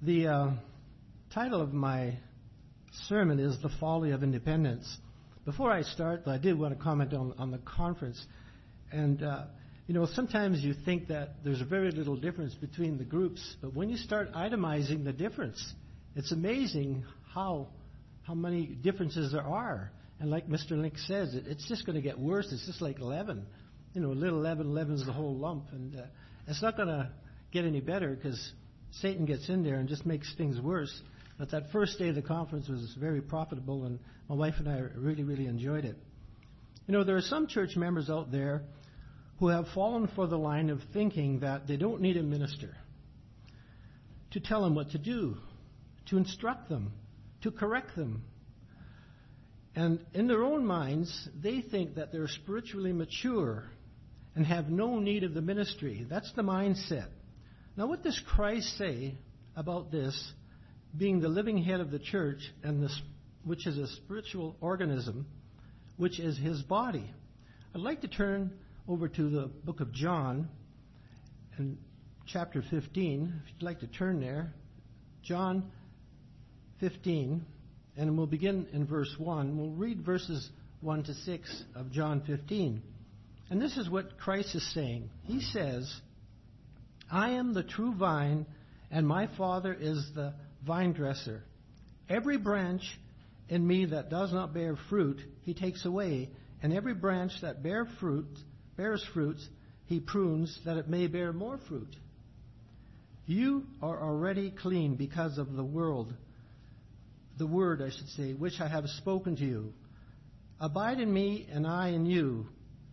The title of my sermon is The Folly of Independence. Before I start, I did want to comment on the conference. And, sometimes you think that there's very little difference between the groups. But when you start itemizing the difference, it's amazing how many differences there are. And like Mr. Link says, it's just going to get worse. It's just like leaven. Little leaven's the whole lump. And it's not going to get any better because Satan gets in there and just makes things worse. But that first day of the conference was very profitable, and my wife and I really, really enjoyed it. There are some church members out there who have fallen for the line of thinking that they don't need a minister to tell them what to do, to instruct them, to correct them. And in their own minds, they think that they're spiritually mature and have no need of the ministry. That's the mindset. Now, what does Christ say about this being the living head of the church, and which is a spiritual organism, which is his body? I'd like to turn over to the book of John, and chapter 15. If you'd like to turn there, John 15, and we'll begin in verse 1. We'll read verses 1 to 6 of John 15. And this is what Christ is saying. He says, I am the true vine, and my Father is the vine dresser. Every branch in me that does not bear fruit, he takes away, and every branch that bears fruit, he prunes, that it may bear more fruit. You are already clean because of the word, which I have spoken to you. Abide in me, and I in you.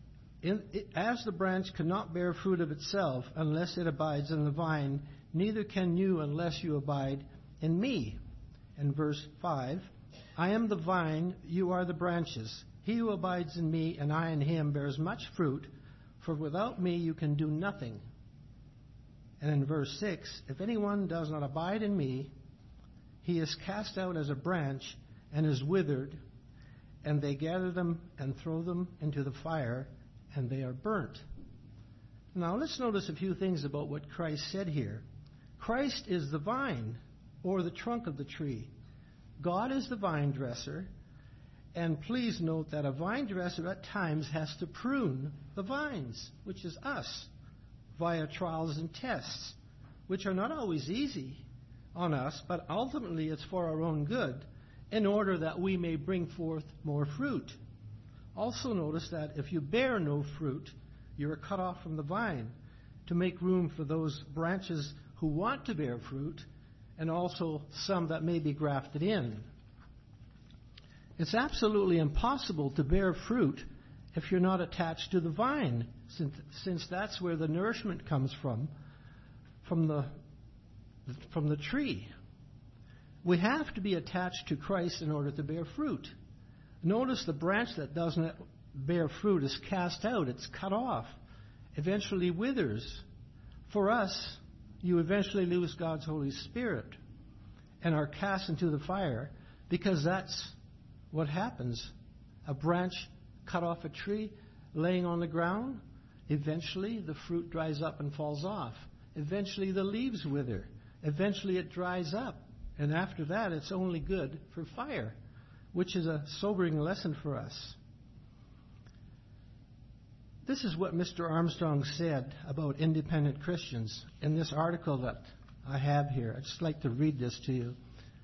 As the branch cannot bear fruit of itself unless it abides in the vine, neither can you unless you abide in me. In verse 5, I am the vine, you are the branches. He who abides in me and I in him bears much fruit, for without me you can do nothing. And in verse 6, if anyone does not abide in me, he is cast out as a branch and is withered, and they gather them and throw them into the fire, and they are burnt. Now let's notice a few things about what Christ said here. Christ is the vine, or the trunk of the tree. God is the vine dresser, and please note that a vine dresser at times has to prune the vines, which is us, via trials and tests, which are not always easy on us, but ultimately it's for our own good, in order that we may bring forth more fruit. Also notice that if you bear no fruit, you are cut off from the vine, to make room for those branches who want to bear fruit, and also some that may be grafted in. It's absolutely impossible to bear fruit if you're not attached to the vine, since that's where the nourishment comes from the tree. We have to be attached to Christ in order to bear fruit. Notice the branch that doesn't bear fruit is cast out. It's cut off. Eventually withers. For us, you eventually lose God's Holy Spirit and are cast into the fire, because that's what happens. A branch cut off a tree, laying on the ground, eventually the fruit dries up and falls off. Eventually the leaves wither. Eventually it dries up. And after that, it's only good for fire, which is a sobering lesson for us. This is what Mr. Armstrong said about independent Christians in this article that I have here. I'd just like to read this to you.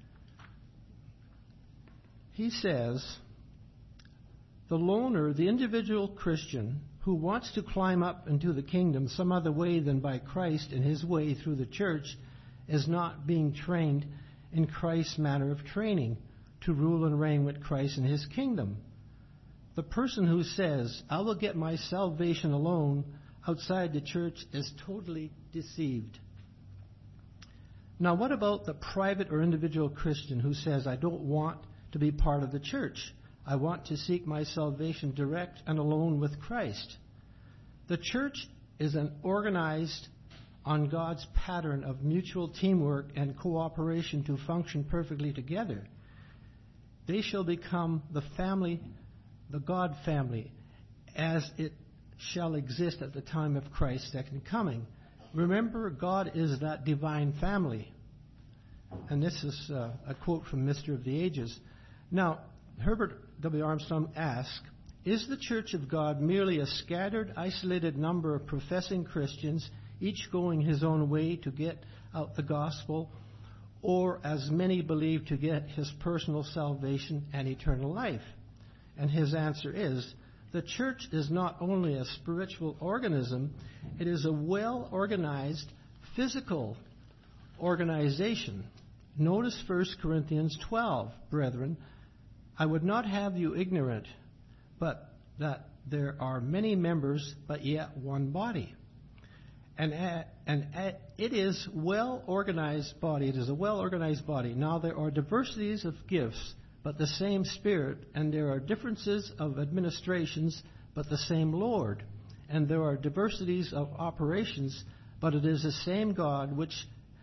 He says, the loner, the individual Christian who wants to climb up into the kingdom some other way than by Christ and his way through the church, is not being trained in Christ's manner of training to rule and reign with Christ in his kingdom. The person who says, I will get my salvation alone outside the church, is totally deceived. Now, what about the private or individual Christian who says, I don't want to be part of the church. I want to seek my salvation direct and alone with Christ. The church is an organized on God's pattern of mutual teamwork and cooperation to function perfectly together. They shall become the family, the God family, as it shall exist at the time of Christ's second coming. Remember, God is that divine family. And this is a quote from Mr. of the Ages. Now, Herbert W. Armstrong asks, is the Church of God merely a scattered, isolated number of professing Christians, each going his own way to get out the gospel, or, as many believe, to get his personal salvation and eternal life? And his answer is, the church is not only a spiritual organism, it is a well-organized physical organization. Notice 1 Corinthians 12, brethren, I would not have you ignorant, but that there are many members, but yet one body. And it is well-organized body. It is a well-organized body. Now there are diversities of gifts, but the same Spirit, and there are differences of administrations, but the same Lord. And there are diversities of operations, but it is the same God which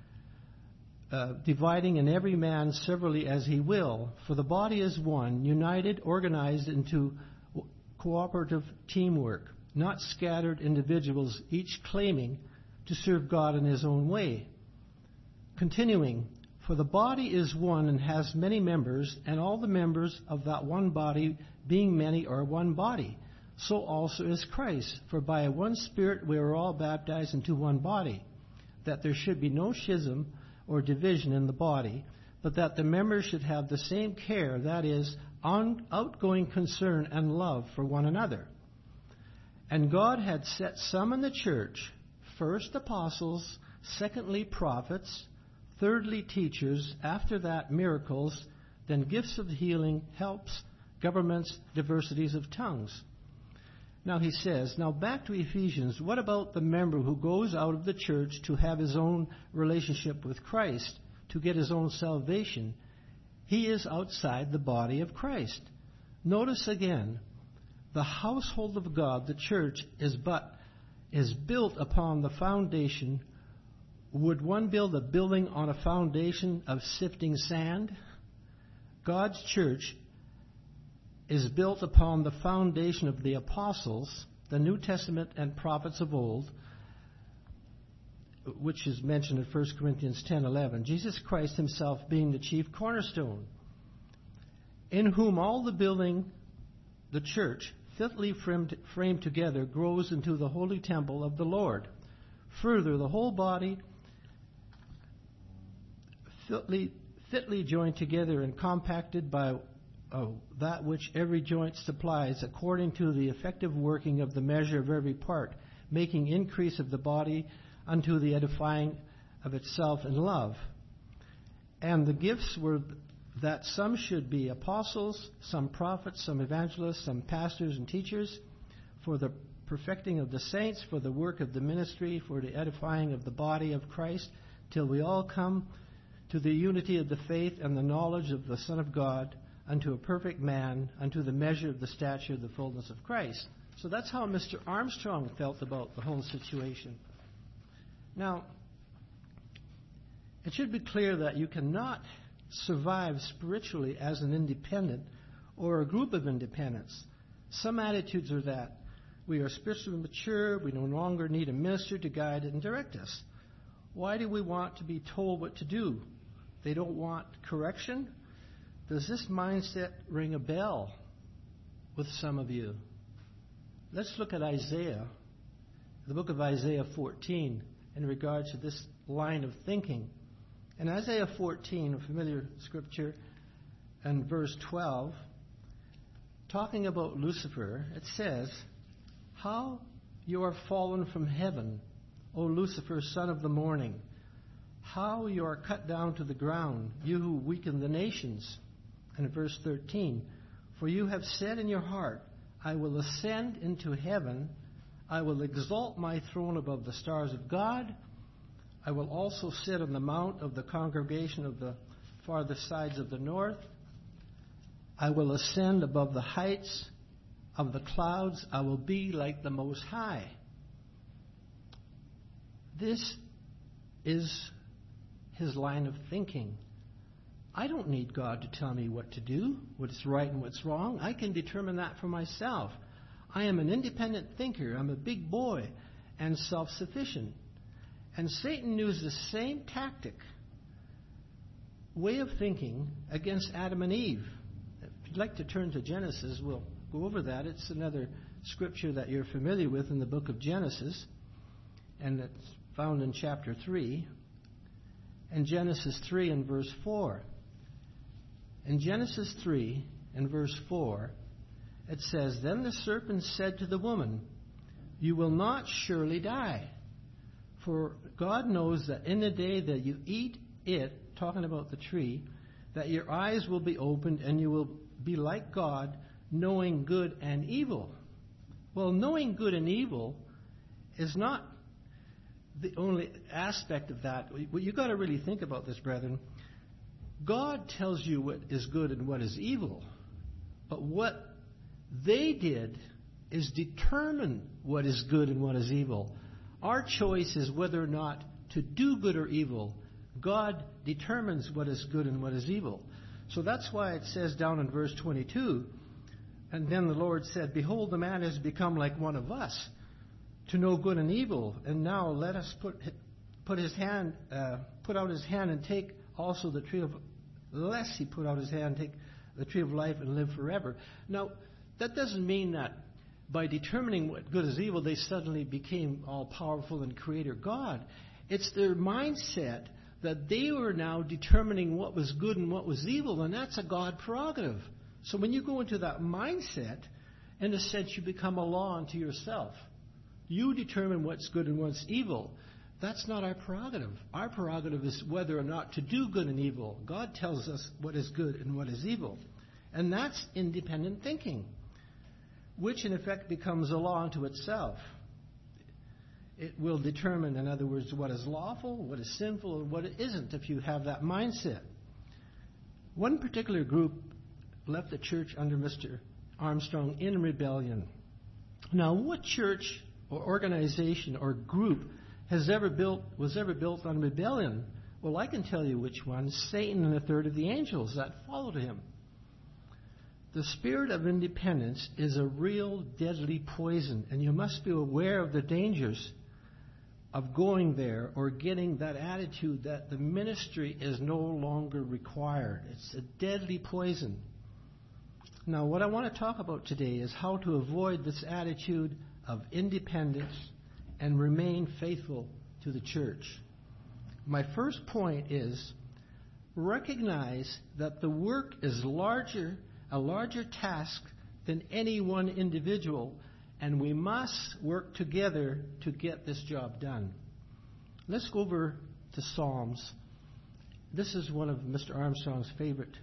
dividing in every man severally as he will. For the body is one, united, organized into cooperative teamwork, not scattered individuals, each claiming to serve God in his own way. Continuing, for the body is one and has many members, and all the members of that one body, being many, are one body. So also is Christ. For by one Spirit we are all baptized into one body, that there should be no schism or division in the body, but that the members should have the same care, that is, outgoing concern and love for one another. And God had set some in the church, first apostles, secondly prophets, thirdly teachers, after that miracles, then gifts of healing, helps, governments, diversities of tongues. Now he says, now back to Ephesians, what about the member who goes out of the church to have his own relationship with Christ, to get his own salvation? He is outside the body of Christ. Notice again, the household of God, the church, is built upon the foundation. Would one build a building on a foundation of sifting sand? God's church is built upon the foundation of the apostles, the New Testament and prophets of old, which is mentioned in 1 Corinthians 10:11. Jesus Christ himself being the chief cornerstone, in whom all the building, the church, fitly framed together, grows into the holy temple of the Lord. Further, the whole body, fitly joined together and compacted by that which every joint supplies, according to the effective working of the measure of every part, making increase of the body unto the edifying of itself in love. And the gifts were that some should be apostles, some prophets, some evangelists, some pastors and teachers, for the perfecting of the saints, for the work of the ministry, for the edifying of the body of Christ, till we all come to the unity of the faith and the knowledge of the Son of God, unto a perfect man, unto the measure of the stature of the fullness of Christ. So that's how Mr. Armstrong felt about the whole situation. Now, it should be clear that you cannot survive spiritually as an independent or a group of independents. Some attitudes are that we are spiritually mature, we no longer need a minister to guide and direct us. Why do we want to be told what to do? They don't want correction? Does this mindset ring a bell with some of you? Let's look at Isaiah, the book of Isaiah 14, in regards to this line of thinking. In Isaiah 14, a familiar scripture, and verse 12, talking about Lucifer, it says, how you are fallen from heaven, O Lucifer, son of the morning. How you are cut down to the ground, you who weaken the nations. And verse 13, for you have said in your heart, I will ascend into heaven, I will exalt my throne above the stars of God, I will also sit on the mount of the congregation of the farthest sides of the north, I will ascend above the heights of the clouds, I will be like the Most High. This is his line of thinking. I don't need God to tell me what to do, what's right and what's wrong. I can determine that for myself. I am an independent thinker. I'm a big boy and self-sufficient. And Satan used the same tactic way of thinking against Adam and Eve. If you'd like to turn to Genesis, we'll go over that. It's another scripture that you're familiar with in the book of Genesis, and it's found in chapter 3, and Genesis 3 and verse 4. In Genesis 3 and verse 4, it says, "Then the serpent said to the woman, 'You will not surely die. For God knows that in the day that you eat it,'" talking about the tree, "'that your eyes will be opened and you will be like God, knowing good and evil.'" Well, knowing good and evil is not the only aspect of that. You've got to really think about this, brethren. God tells you what is good and what is evil. But what they did is determine what is good and what is evil. Our choice is whether or not to do good or evil. God determines what is good and what is evil. So that's why it says down in verse 22, "And then the Lord said, Behold, the man has become like one of us, to know good and evil. And now let us put out his hand and take also the tree of," lest he put out his hand, "take the tree of life and live forever." Now, that doesn't mean that by determining what good is evil, they suddenly became all-powerful and creator God. It's their mindset that they were now determining what was good and what was evil, and that's a God prerogative. So when you go into that mindset, in a sense, you become a law unto yourself. You determine what's good and what's evil. That's not our prerogative. Our prerogative is whether or not to do good and evil. God tells us what is good and what is evil. And that's independent thinking, which in effect becomes a law unto itself. It will determine, in other words, what is lawful, what is sinful, and what it isn't if you have that mindset. One particular group left the church under Mr. Armstrong in rebellion. Now, what church or organization or group was ever built on rebellion? Well, I can tell you which one. Satan and a third of the angels that followed him. The spirit of independence is a real deadly poison, and you must be aware of the dangers of going there or getting that attitude that the ministry is no longer required. It's a deadly poison. Now, what I want to talk about today is how to avoid this attitude of independence and remain faithful to the church. My first point is recognize that the work is a larger task than any one individual, and we must work together to get this job done. Let's go over to Psalms. This is one of Mr. Armstrong's favorite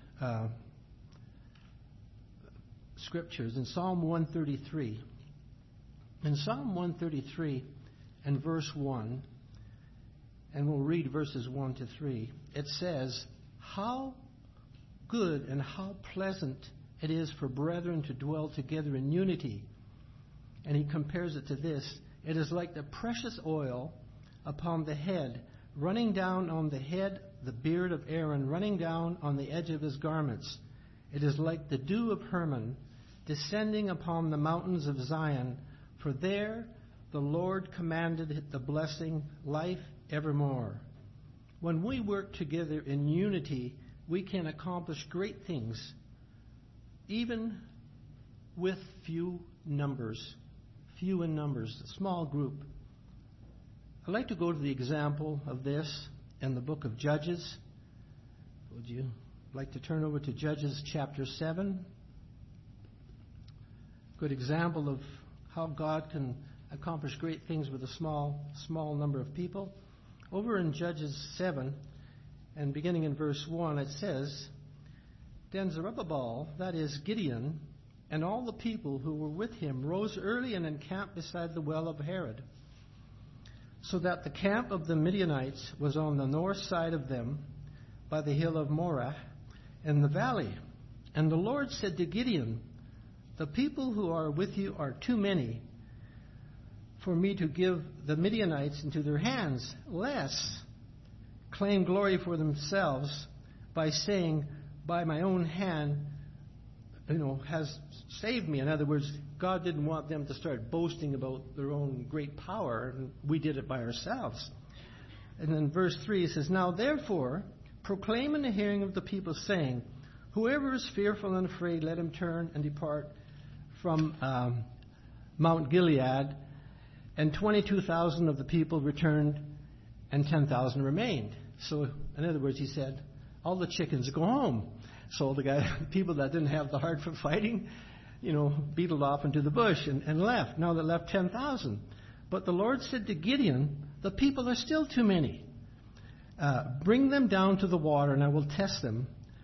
scriptures, in Psalm 133. In Psalm 133 and verse 1, and we'll read verses 1 to 3, it says, "How good and how pleasant it is for brethren to dwell together in unity." And he compares it to this: "It is like the precious oil upon the head, running down on the head, the beard of Aaron, running down on the edge of his garments. It is like the dew of Hermon, descending upon the mountains of Zion. For there the Lord commanded the blessing, life evermore." When we work together in unity, we can accomplish great things, even with few in numbers, a small group. I'd like to go to the example of this in the book of Judges. Would you like to turn over to Judges chapter 7? Good example of how God can accomplish great things with a small number of people. Over in Judges 7, and beginning in verse 1, it says, "Then Zerubbabel," that is Gideon, "and all the people who were with him rose early and encamped beside the well of Harod, so that the camp of the Midianites was on the north side of them by the hill of Moreh in the valley. And the Lord said to Gideon, 'The people who are with you are too many for me to give the Midianites into their hands, lest claim glory for themselves by saying, by my own hand, has saved me.'" In other words, God didn't want them to start boasting about their own great power, and we did it by ourselves. And then verse 3 says, "Now therefore, proclaim in the hearing of the people, saying, whoever is fearful and afraid, let him turn and depart from Mount Gilead. And 22,000 of the people returned, and 10,000 remained. So, in other words, he said, all the chickens go home. So the people that didn't have the heart for fighting, beetled off into the bush and left. Now they left 10,000. But the Lord said to Gideon, the people are still too many. Bring them down to the water, and I will test them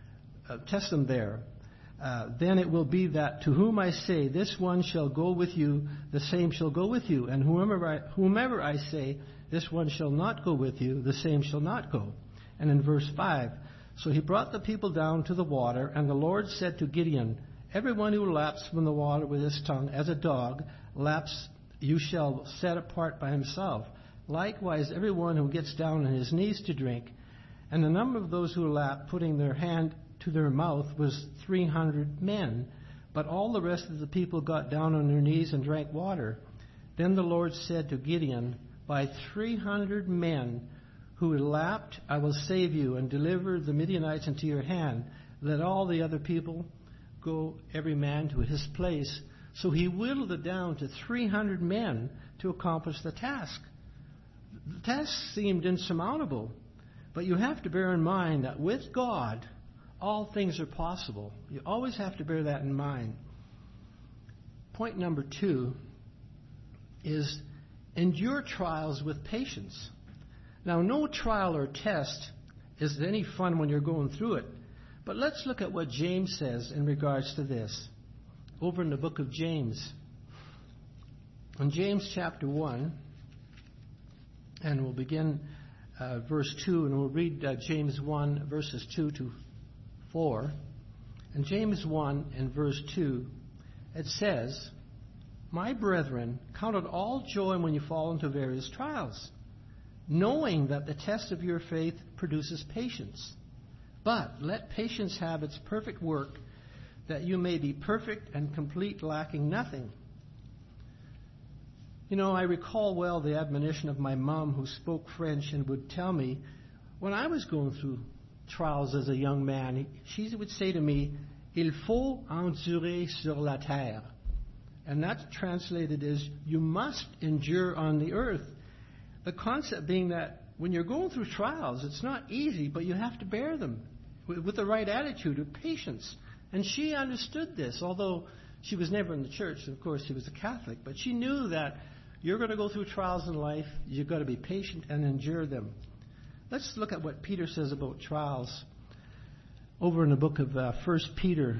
there. Then it will be that to whom I say, this one shall go with you, the same shall go with you. And whomever I say, this one shall not go with you, the same shall not go. And in verse 5, so he brought the people down to the water, and the Lord said to Gideon, everyone who laps from the water with his tongue as a dog laps, you shall set apart by himself. Likewise, everyone who gets down on his knees to drink. And the number of those who lapped, putting their hand to their mouth, was 300 men. But all the rest of the people got down on their knees and drank water. Then the Lord said to Gideon, by 300 men who lapped, I will save you and deliver the Midianites into your hand. Let all the other people go, every man to his place. So he whittled it down to 300 men to accomplish the task. The task seemed insurmountable, but you have to bear in mind that with God, all things are possible. You always have to bear that in mind. Point number 2 is endure trials with patience. Now, no trial or test is any fun when you're going through it. But let's look at what James says in regards to this. Over in the book of James. In James chapter 1, and we'll begin verse 2, and we'll read James 1, verses 2 to 4. In James 1 and verse 2, it says, my brethren, count it all joy when you fall into various trials, knowing that the test of your faith produces patience. But let patience have its perfect work, that you may be perfect and complete, lacking nothing. I recall well the admonition of my mom, who spoke French and would tell me, when I was going through trials as a young man, she would say to me, il faut endurer sur la terre. And that translated is, you must endure on the earth. The concept being that when you're going through trials, it's not easy, but you have to bear them with the right attitude of patience. And she understood this, although she was never in the church. Of course, she was a Catholic. But she knew that you're going to go through trials in life. You've got to be patient and endure them. Let's look at what Peter says about trials over in the book of 1 Peter.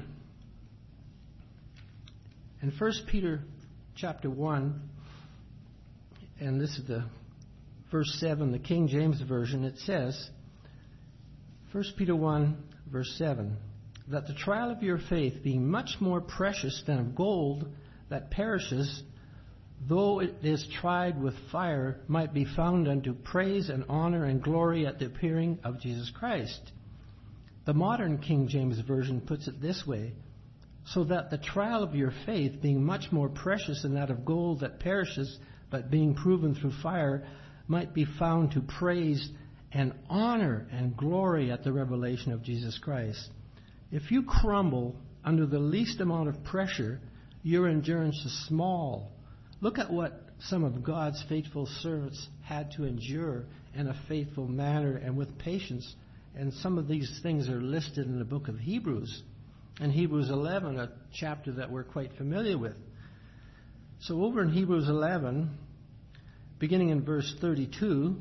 In 1 Peter chapter 1, and this is the verse 7, the King James Version, it says, 1 Peter 1, verse 7, that the trial of your faith, being much more precious than of gold that perishes, though it is tried with fire, might be found unto praise and honor and glory at the appearing of Jesus Christ. The modern King James Version puts it this way, so that the trial of your faith, being much more precious than that of gold that perishes, but being proven through fire, might be found to praise and honor and glory at the revelation of Jesus Christ. If you crumble under the least amount of pressure, your endurance is small. Look at what some of God's faithful servants had to endure in a faithful manner and with patience. And some of these things are listed in the book of Hebrews. In Hebrews 11, a chapter that we're quite familiar with. So over in Hebrews 11, beginning in verse 32,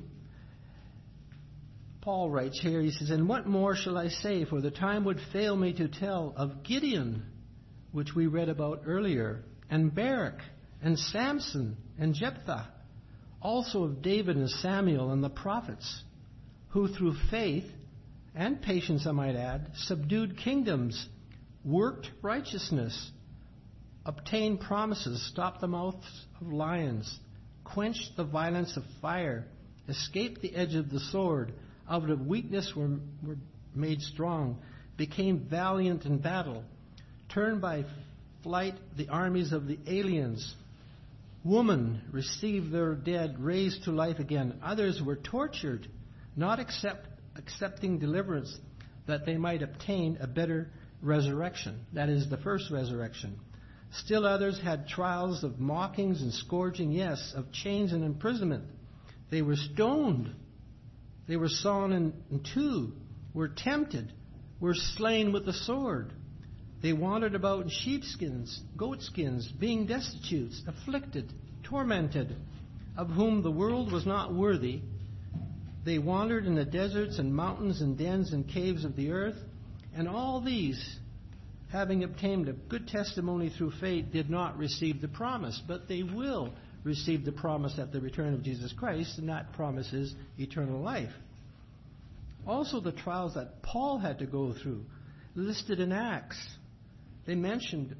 Paul writes here, he says, and what more shall I say? For the time would fail me to tell of Gideon, which we read about earlier, and Barak, and Samson, and Jephthah, also of David and Samuel and the prophets, who through faith and patience, I might add, subdued kingdoms, worked righteousness, obtained promises, stopped the mouths of lions, quenched the violence of fire, escaped the edge of the sword, out of weakness were made strong, became valiant in battle, turned by flight the armies of the aliens. Women received their dead raised to life again. Others were tortured, not except accepting deliverance that they might obtain a better resurrection. That is, the first resurrection. Still others had trials of mockings and scourging, yes, of chains and imprisonment. They were stoned. They were sawn in two, were tempted, were slain with the sword. They wandered about in sheepskins, goatskins, being destitute, afflicted, tormented, of whom the world was not worthy. They wandered in the deserts and mountains and dens and caves of the earth. And all these, having obtained a good testimony through faith, did not receive the promise. But they will receive the promise at the return of Jesus Christ, and that promise is eternal life. Also the trials that Paul had to go through, listed in Acts. They mentioned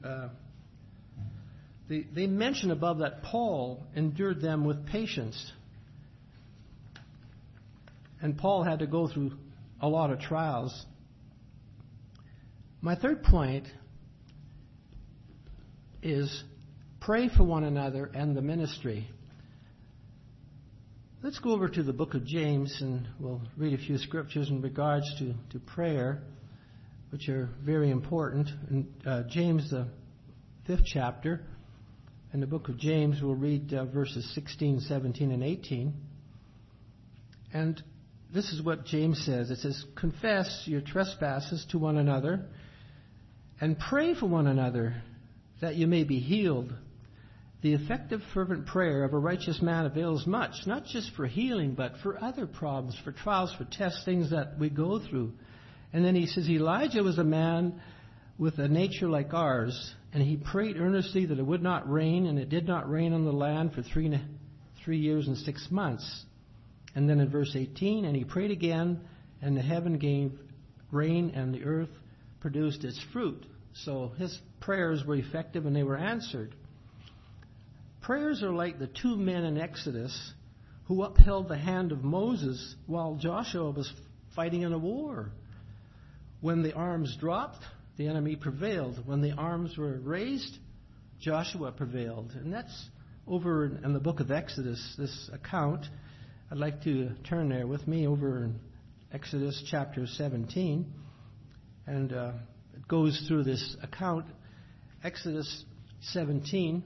above that Paul endured them with patience. And Paul had to go through a lot of trials. My third point is pray for one another and the ministry. Let's go over to the book of James, and we'll read a few scriptures in regards to prayer, which are very important. In James, the 5th chapter, in the book of James, we'll read verses 16, 17, and 18. And this is what James says. It says, confess your trespasses to one another and pray for one another that you may be healed. The effective, fervent prayer of a righteous man avails much, not just for healing, but for other problems, for trials, for tests, things that we go through. And then he says, Elijah was a man with a nature like ours, and he prayed earnestly that it would not rain, and it did not rain on the land for 3 years and 6 months. And then in verse 18, and he prayed again, and the heaven gave rain, and the earth produced its fruit. So his prayers were effective, and they were answered. Prayers are like the 2 men in Exodus who upheld the hand of Moses while Joshua was fighting in a war. When the arms dropped, the enemy prevailed. When the arms were raised, Joshua prevailed. And that's over in the book of Exodus, this account. I'd like to turn there with me over in Exodus chapter 17. And it goes through this account. Exodus 17.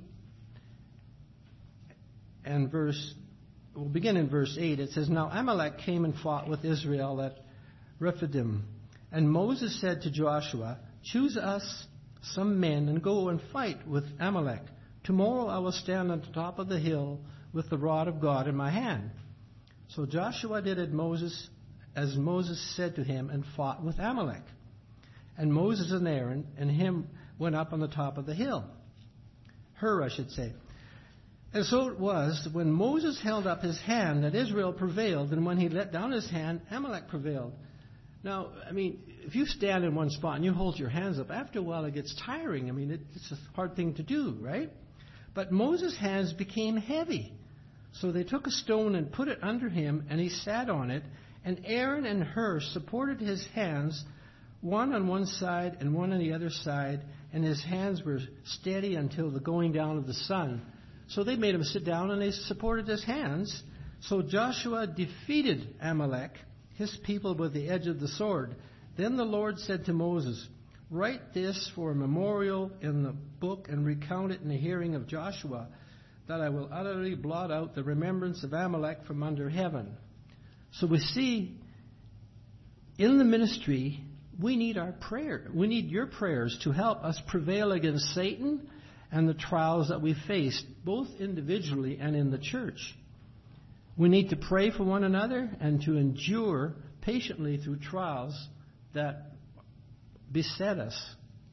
And we'll begin in verse 8. It says, Now Amalek came and fought with Israel at Rephidim. And Moses said to Joshua, Choose us some men and go and fight with Amalek. Tomorrow I will stand on the top of the hill with the rod of God in my hand. So Joshua did as Moses said to him, and fought with Amalek. And Moses and Aaron and him went up on the top of the hill. I should say. And so it was, when Moses held up his hand, that Israel prevailed, and when he let down his hand, Amalek prevailed. Now, if you stand in one spot and you hold your hands up, after a while it gets tiring. It's a hard thing to do, right? But Moses' hands became heavy. So they took a stone and put it under him, and he sat on it. And Aaron and Hur supported his hands, one on one side and one on the other side, and his hands were steady until the going down of the sun. So they made him sit down, and they supported his hands. So Joshua defeated Amalek, his people, with the edge of the sword. Then the Lord said to Moses, Write this for a memorial in the book and recount it in the hearing of Joshua, that I will utterly blot out the remembrance of Amalek from under heaven. So we see in the ministry, we need our prayer. We need your prayers to help us prevail against Satan and the trials that we face, both individually and in the church. We need to pray for one another and to endure patiently through trials that beset us.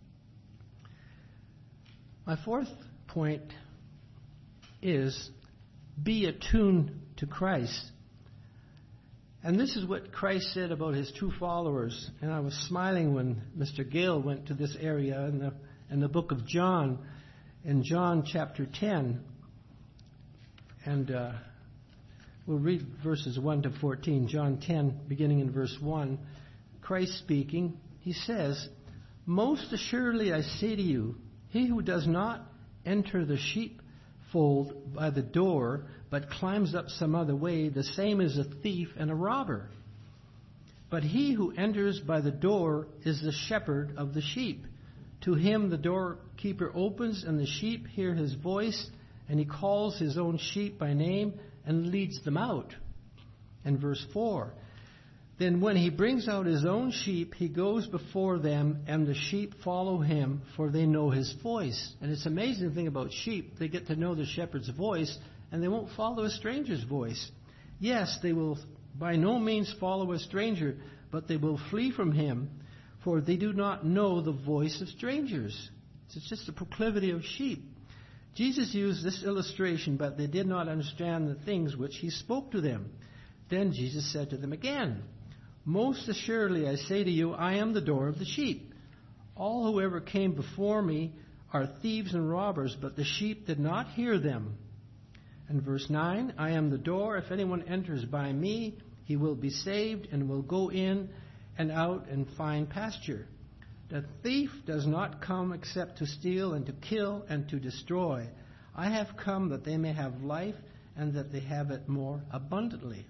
My fourth point is be attuned to Christ. And this is what Christ said about his 2 followers. And I was smiling when Mr. Gale went to this area in the book of John, in John chapter 10. And we'll read verses 1 to 14. John 10, beginning in verse 1. Christ speaking, he says, Most assuredly I say to you, he who does not enter the sheepfold by the door, but climbs up some other way, the same is a thief and a robber. But he who enters by the door is the shepherd of the sheep. To him the doorkeeper opens, and the sheep hear his voice, and he calls his own sheep by name and leads them out. And verse 4, then when he brings out his own sheep, he goes before them, and the sheep follow him, for they know his voice. And it's an amazing thing about sheep. They get to know the shepherd's voice, and they won't follow a stranger's voice. Yes, they will by no means follow a stranger, but they will flee from him, for they do not know the voice of strangers. It's just a proclivity of sheep. Jesus used this illustration, but they did not understand the things which he spoke to them. Then Jesus said to them again, most assuredly I say to you, I am the door of the sheep. All who ever came before me are thieves and robbers, but the sheep did not hear them. And verse 9, I am the door. If anyone enters by me, he will be saved and will go in and out and find pasture. The thief does not come except to steal and to kill and to destroy. I have come that they may have life and that they have it more abundantly.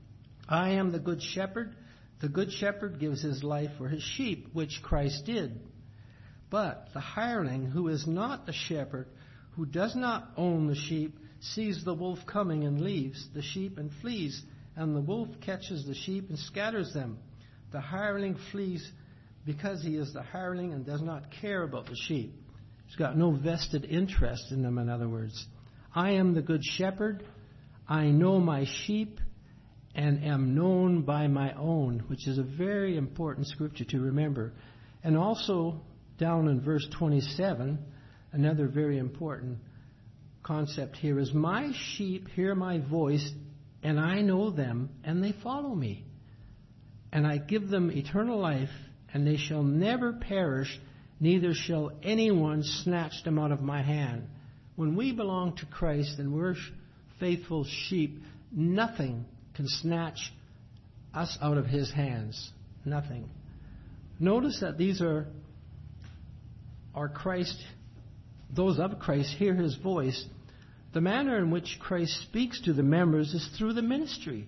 I am the good shepherd. The good shepherd gives his life for his sheep, which Christ did. But the hireling, who is not the shepherd, who does not own the sheep, sees the wolf coming and leaves the sheep and flees, and the wolf catches the sheep and scatters them. The hireling flees because he is the hireling and does not care about the sheep. He's got no vested interest in them, in other words. I am the good shepherd. I know my sheep and am known by my own, which is a very important scripture to remember. And also down in verse 27, another very important concept here is, my sheep hear my voice, and I know them, and they follow me. And I give them eternal life, and they shall never perish, neither shall anyone snatch them out of my hand. When we belong to Christ and we're faithful sheep, nothing can snatch us out of his hands. Nothing. Notice that these are Christ, those of Christ hear his voice. The manner in which Christ speaks to the members is through the ministry.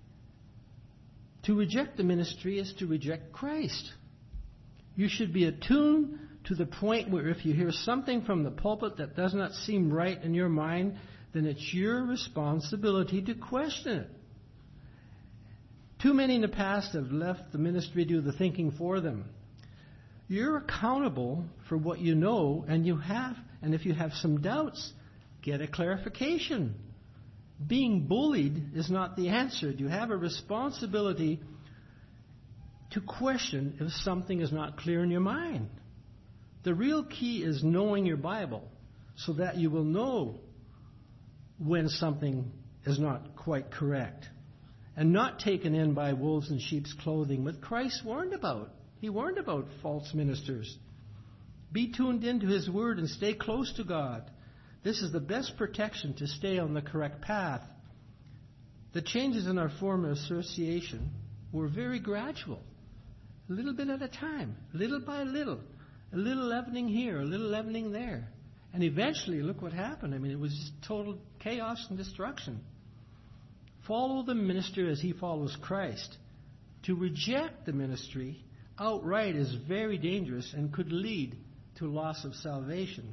To reject the ministry is to reject Christ. You should be attuned to the point where if you hear something from the pulpit that does not seem right in your mind, then it's your responsibility to question it. Too many in the past have left the ministry to do the thinking for them. You're accountable for what you know, and if you have some doubts, get a clarification. Being bullied is not the answer. You have a responsibility to question if something is not clear in your mind. The real key is knowing your Bible so that you will know when something is not quite correct and not taken in by wolves in sheep's clothing, what Christ warned about. He warned about false ministers. Be tuned into his word and stay close to God. This is the best protection to stay on the correct path. The changes in our form of association were very gradual, a little bit at a time, little by little, a little leavening here, a little leavening there. And eventually, look what happened. I mean, it was just total chaos and destruction. Follow the minister as he follows Christ. To reject the ministry outright is very dangerous and could lead to loss of salvation.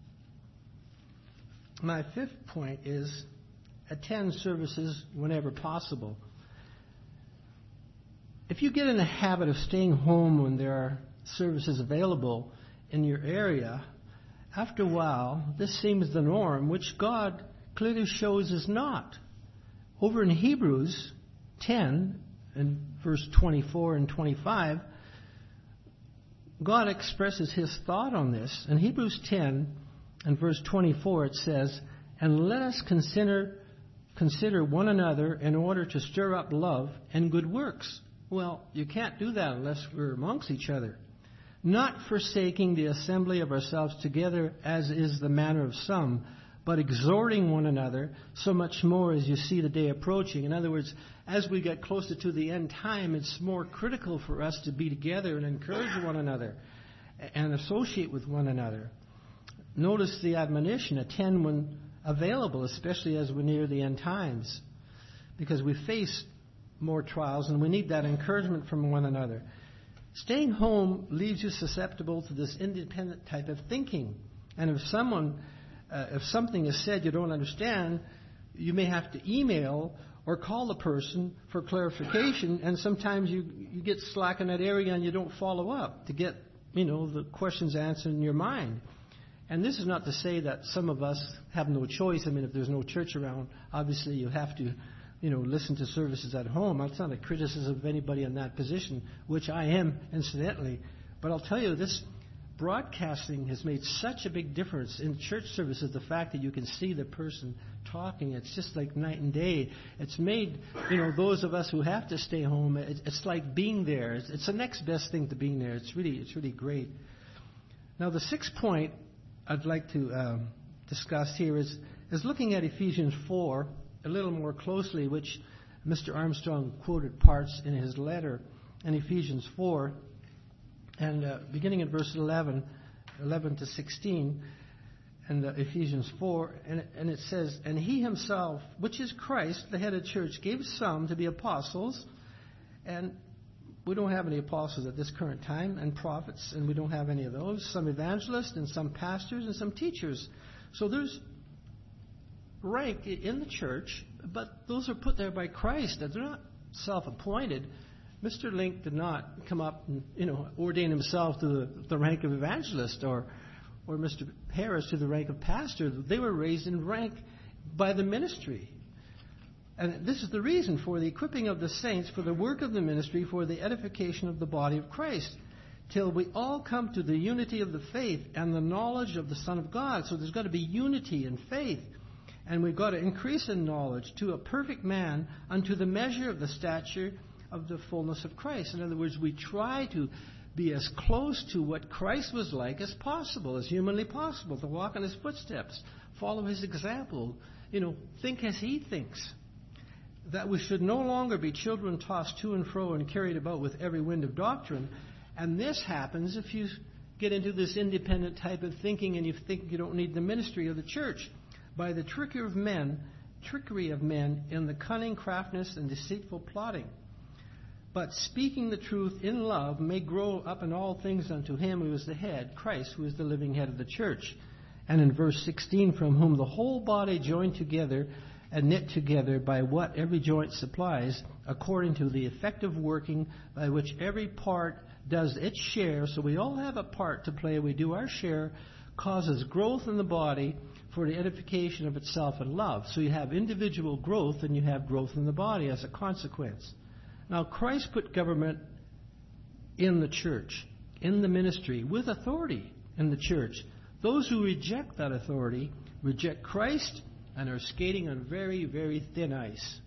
My fifth point is attend services whenever possible. If you get in the habit of staying home when there are services available in your area, after a while, this seems the norm, which God clearly shows is not. Over in Hebrews 10, in verse 24 and 25, God expresses his thought on this. In Hebrews 10 and verse 24 it says, and let us consider one another in order to stir up love and good works. Well, you can't do that unless we're amongst each other. Not forsaking the assembly of ourselves together as is the manner of some, but exhorting one another, so much more as you see the day approaching. In other words, as we get closer to the end time, it's more critical for us to be together and encourage one another and associate with one another. Notice the admonition, attend when available, especially as we're near the end times, because we face more trials, and we need that encouragement from one another. Staying home leaves you susceptible to this independent type of thinking. And if something is said you don't understand, you may have to email or call the person for clarification, and sometimes you get slack in that area and you don't follow up to get, the questions answered in your mind. And this is not to say that some of us have no choice. I mean, if there's no church around, obviously you have to, listen to services at home. That's not a criticism of anybody in that position, which I am, incidentally. But I'll tell you, this broadcasting has made such a big difference in church services. The fact that you can see the person talking, it's just like night and day. It's made, those of us who have to stay home, it's like being there. It's the next best thing to being there. It's really great. Now, the sixth point I'd like to discuss here is looking at Ephesians 4 a little more closely, which Mr. Armstrong quoted parts in his letter in Ephesians 4, and beginning at verse 11 to 16, and Ephesians 4, and it says, "And he himself, which is Christ, the head of the church, gave some to be apostles," and we don't have any apostles at this current time, and prophets, and we don't have any of those, "some evangelists, and some pastors, and some teachers." So there's rank in the church, but those are put there by Christ. They're not self-appointed. Mr. Link did not come up and ordain himself to the rank of evangelist, or Mr. Harris to the rank of pastor. They were raised in rank by the ministry. And this is the reason for the equipping of the saints for the work of the ministry, for the edification of the body of Christ, till we all come to the unity of the faith and the knowledge of the Son of God. So there's got to be unity in faith. And we've got to increase in knowledge to a perfect man, unto the measure of the stature of the fullness of Christ. In other words, we try to be as close to what Christ was like as possible, as humanly possible, to walk in his footsteps, follow his example, think as he thinks. That we should no longer be children tossed to and fro and carried about with every wind of doctrine. And this happens if you get into this independent type of thinking and you think you don't need the ministry of the church. By the trickery of men in the cunning craftiness and deceitful plotting. But speaking the truth in love may grow up in all things unto him who is the head, Christ, who is the living head of the church. And in verse 16, from whom the whole body joined together and knit together by what every joint supplies, according to the effective working by which every part does its share. So we all have a part to play. We do our share, causes growth in the body for the edification of itself in love. So you have individual growth and you have growth in the body as a consequence. Now, Christ put government in the church, in the ministry, with authority in the church. Those who reject that authority reject Christ and are skating on very, very thin ice.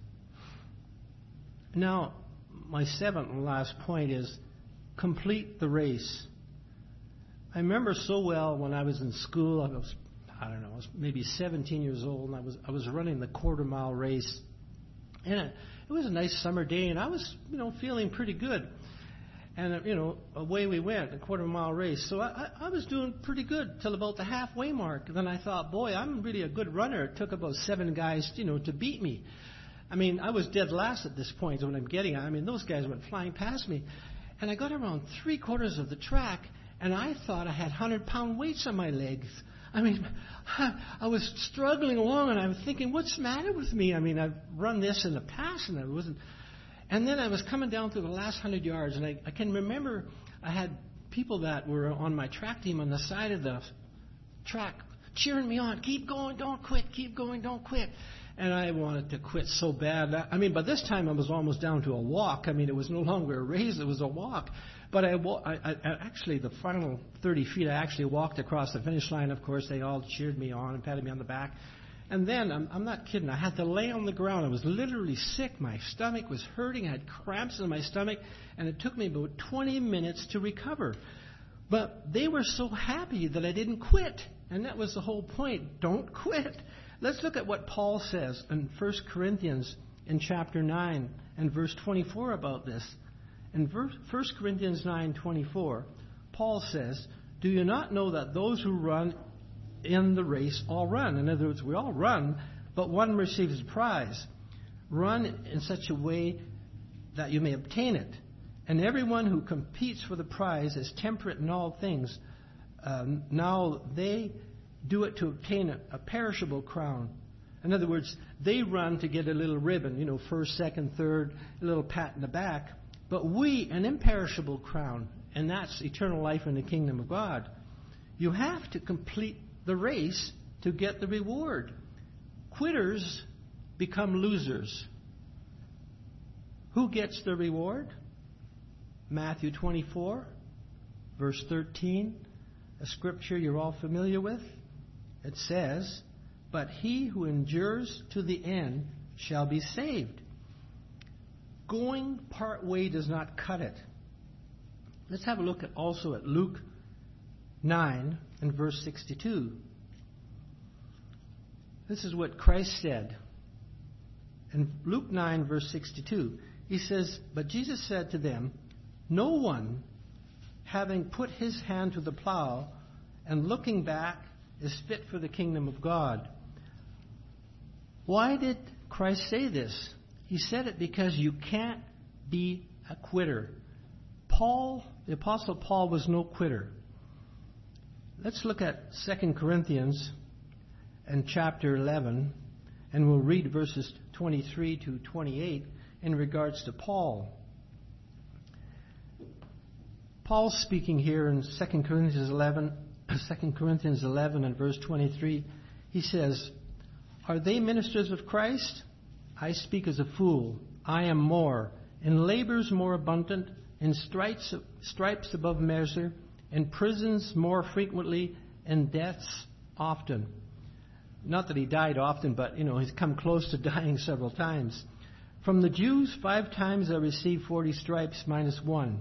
Now, my seventh and last point is complete the race. I remember so well when I was in school, I was maybe 17 years old, and I was running the quarter-mile race. And it was a nice summer day, and I was, feeling pretty good. And, away we went, a quarter-mile race. So I was doing pretty good till about the halfway mark. Then I thought, boy, I'm really a good runner. It took about 7 guys, to beat me. I mean, I was dead last at this point when I'm getting. Those guys went flying past me. And I got around 3/4 of the track, and I thought I had 100-pound weights on my legs. I was struggling along, and I was thinking, what's the matter with me? I've run this in the past, and I wasn't. And then I was coming down to the last 100 yards, and I can remember I had people that were on my track team on the side of the track cheering me on. Keep going, don't quit. Keep going, don't quit. And I wanted to quit so bad. By this time I was almost down to a walk. It was no longer a race, it was a walk. But I actually, the final 30 feet, I actually walked across the finish line. Of course, they all cheered me on and patted me on the back. And then, I'm not kidding, I had to lay on the ground. I was literally sick. My stomach was hurting. I had cramps in my stomach. And it took me about 20 minutes to recover. But they were so happy that I didn't quit. And that was the whole point. Don't quit. Let's look at what Paul says in 1 Corinthians in chapter 9 and verse 24 about this. In 1 Corinthians 9:24, Paul says, "Do you not know that those who run in the race all run?" In other words, we all run, but one receives a prize. Run in such a way that you may obtain it. And everyone who competes for the prize is temperate in all things. Now they do it to obtain a perishable crown. In other words, they run to get a little ribbon, first, second, third, a little pat in the back. But we, an imperishable crown, and that's eternal life in the kingdom of God. You have to complete the race to get the reward. Quitters become losers. Who gets the reward? Matthew 24, verse 13, a scripture you're all familiar with. It says, "But he who endures to the end shall be saved." Going part way does not cut it. Let's have a look also at Luke 9 and verse 62. This is what Christ said. In Luke 9 verse 62, he says, "But Jesus said to them, no one, having put his hand to the plow and looking back, is fit for the kingdom of God." Why did Christ say this? He said it because you can't be a quitter. The Apostle Paul was no quitter. Let's look at 2 Corinthians and chapter 11, and we'll read verses 23 to 28 in regards to Paul. Paul's speaking here in 2 Corinthians 11 and verse 23. He says, "Are they ministers of Christ? I speak as a fool. I am more. In labors more abundant, in stripes above measure, in prisons more frequently, in deaths often." Not that he died often, but he's come close to dying several times. "From the Jews 5 times I received 40 stripes minus 1.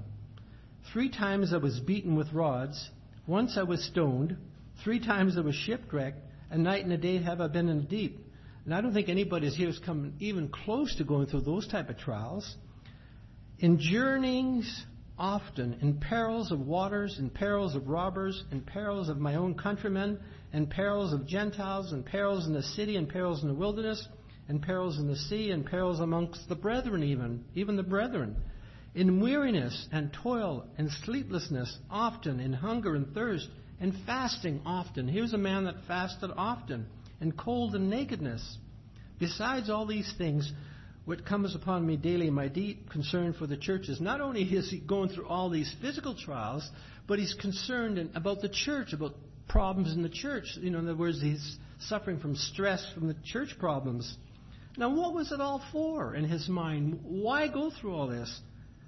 3 times I was beaten with rods. Once I was stoned. 3 times I was shipwrecked. A night and a day have I been in the deep." And I don't think anybody here has come even close to going through those type of trials. "In journeyings often, in perils of waters, in perils of robbers, in perils of my own countrymen, in perils of Gentiles, in perils in the city, in perils in the wilderness, in perils in the sea, in perils amongst the brethren even the brethren. In weariness and toil and sleeplessness often, in hunger and thirst, and fasting often." Here's a man that fasted often. "And cold and nakedness. Besides all these things, what comes upon me daily, my deep concern for the churches." Not only is he going through all these physical trials, but he's concerned about the church, about problems in the church. In other words, he's suffering from stress from the church problems. Now, what was it all for in his mind? Why go through all this?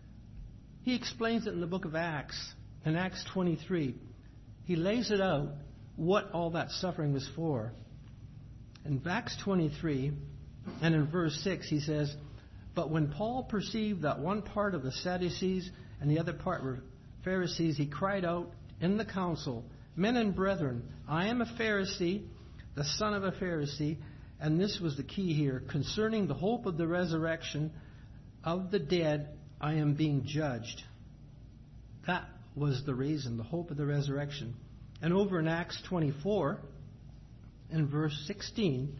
He explains it in the book of Acts. In Acts 23, he lays it out what all that suffering was for. In Acts 23, and in verse 6, he says, "But when Paul perceived that one part of the Sadducees and the other part were Pharisees, he cried out in the council, 'Men and brethren, I am a Pharisee, the son of a Pharisee,'" and this was the key here, "concerning the hope of the resurrection of the dead, I am being judged." That was the reason, the hope of the resurrection. And over in Acts 24, in verse 15,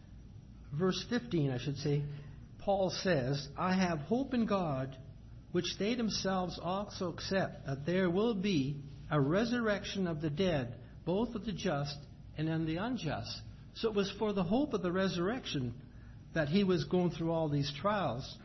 I should say, Paul says, "I have hope in God, which they themselves also accept, that there will be a resurrection of the dead, both of the just and of the unjust." So it was for the hope of the resurrection that he was going through all these trials.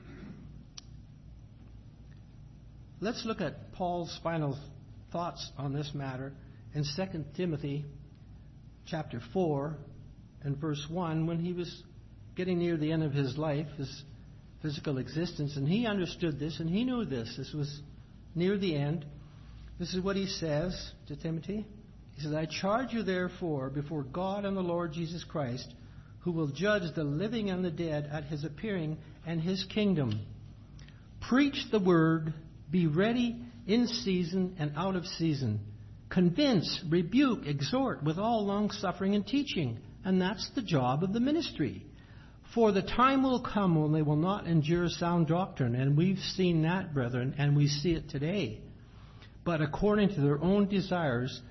Let's look at Paul's final thoughts on this matter in 2 Timothy chapter 4 and verse 1, when he was getting near the end of his life, his physical existence, and he understood this and he knew this. This was near the end. This is what he says to Timothy. He says, "I charge you therefore before God and the Lord Jesus Christ, who will judge the living and the dead at his appearing and his kingdom. Preach the word, be ready in season and out of season. Convince, rebuke, exhort with all long suffering and teaching." And that's the job of the ministry. "For the time will come when they will not endure sound doctrine." And we've seen that, brethren, and we see it today. "But according to their own desires,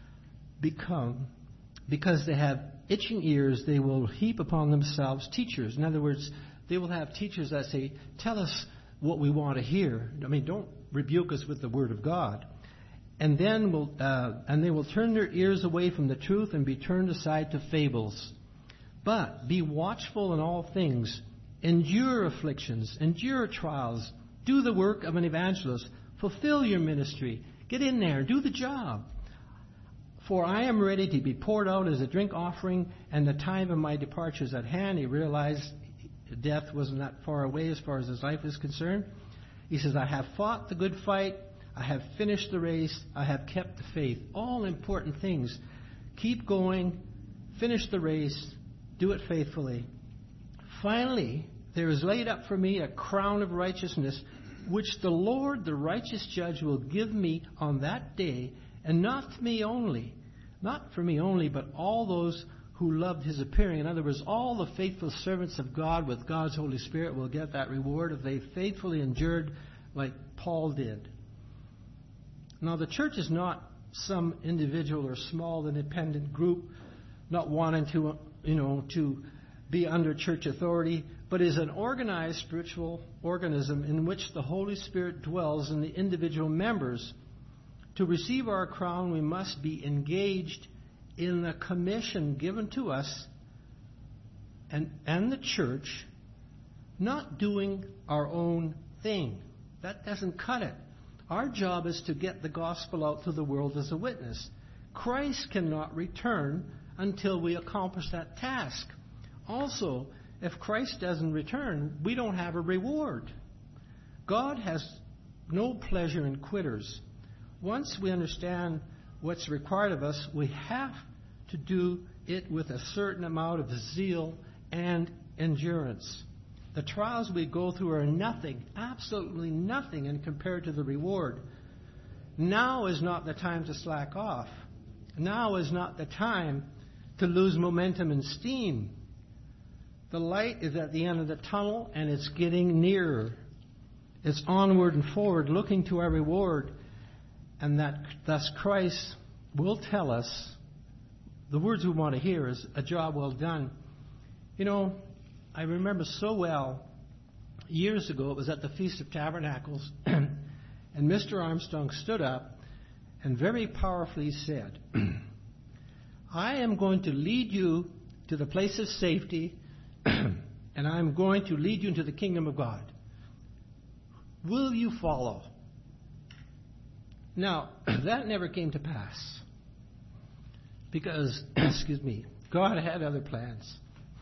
because they have itching ears, they will heap upon themselves teachers." In other words, they will have teachers that say, "Tell us what we want to hear. I mean, don't rebuke us with the Word of God. And then they will turn their ears away from the truth and be turned aside to fables. But be watchful in all things. Endure afflictions. Endure trials. Do the work of an evangelist. Fulfill your ministry. Get in there. Do the job. For I am ready to be poured out as a drink offering, and the time of my departure is at hand. He realized death wasn't that far away as far as his life is concerned. He says, I have fought the good fight. I have finished the race. I have kept the faith. All important things. Keep going. Finish the race. Do it faithfully. Finally, there is laid up for me a crown of righteousness, which the Lord, the righteous judge, will give me on that day, and not for me only, but all those who loved his appearing. In other words, all the faithful servants of God with God's Holy Spirit will get that reward if they faithfully endured like Paul did. Now, the church is not some individual or small independent group not wanting to be under church authority, but is an organized spiritual organism in which the Holy Spirit dwells in the individual members. To receive our crown, we must be engaged in the commission given to us and the church, not doing our own thing. That doesn't cut it. Our job is to get the gospel out to the world as a witness. Christ cannot return until we accomplish that task. Also, if Christ doesn't return, we don't have a reward. God has no pleasure in quitters. Once we understand what's required of us, we have to do it with a certain amount of zeal and endurance. The trials we go through are nothing, absolutely nothing, and compared to the reward. Now is not the time to slack off. Now is not the time to lose momentum and steam. The light is at the end of the tunnel, and it's getting nearer. It's onward and forward, looking to our reward. And that thus Christ will tell us the words we want to hear is a job well done. You know, I remember so well, years ago, it was at the Feast of Tabernacles, and Mr. Armstrong stood up and very powerfully said, I am going to lead you to the place of safety, and I'm going to lead you into the kingdom of God. Will you follow? Now, that never came to pass because, God had other plans.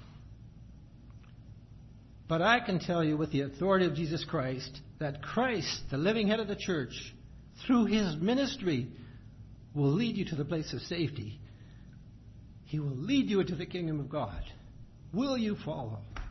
But I can tell you with the authority of Jesus Christ that Christ, the living head of the church, through his ministry, will lead you to the place of safety. He will lead you into the kingdom of God. Will you follow?